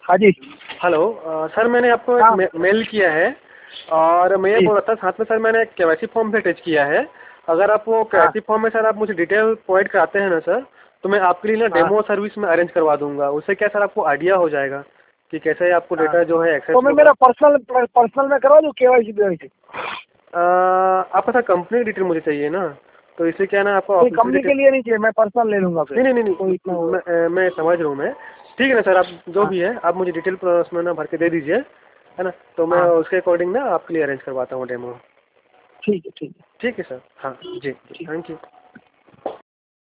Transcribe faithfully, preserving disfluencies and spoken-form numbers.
हाँ जी। हेलो अ, सर मैंने आपको एक हाँ मे, मेल किया है और मैं ये जी। बोल रहा था साथ में सर मैंने एक केवाईसी फॉर्म भी अटैच किया है। अगर आप वो हाँ केवाईसी फॉर्म में सर आप मुझे डिटेल प्रोवाइड कराते हैं ना सर, तो मैं आपके लिए ना हाँ डेमो सर्विस में अरेंज करवा दूंगा। उससे क्या सर आपको आइडिया हो जाएगा कि कैसे आपको हाँ। डेटा जो है एक्सेस तो मैं होगा। मेरा पर्सनल पर्सनल में करवा दूँ केवाईसी केवाईसी? अ, आपका सर कंपनी डिटेल मुझे चाहिए ना, तो इसलिए क्या है ना आपका नहीं, ऑफिशियल कंपनी डिटेल। के लिए नहीं चाहिए, मैं पर्सनल ले लूँगा फिर। नहीं नहीं नहीं कोई इतना नहीं, वो। मैं, अ, मैं समझ रहा हूँ मैं। ठीक है ना सर, आप जो हाँ भी है आप मुझे डिटेल उसमें ना भर के दे दीजिए, है ना, तो मैं हाँ उसके अकॉर्डिंग ना आपके लिए अरेंज करवाता हूँ डेमो। ठीक है ठीक है ठीक है सर, हाँ जी जी, ठीक। Thank you.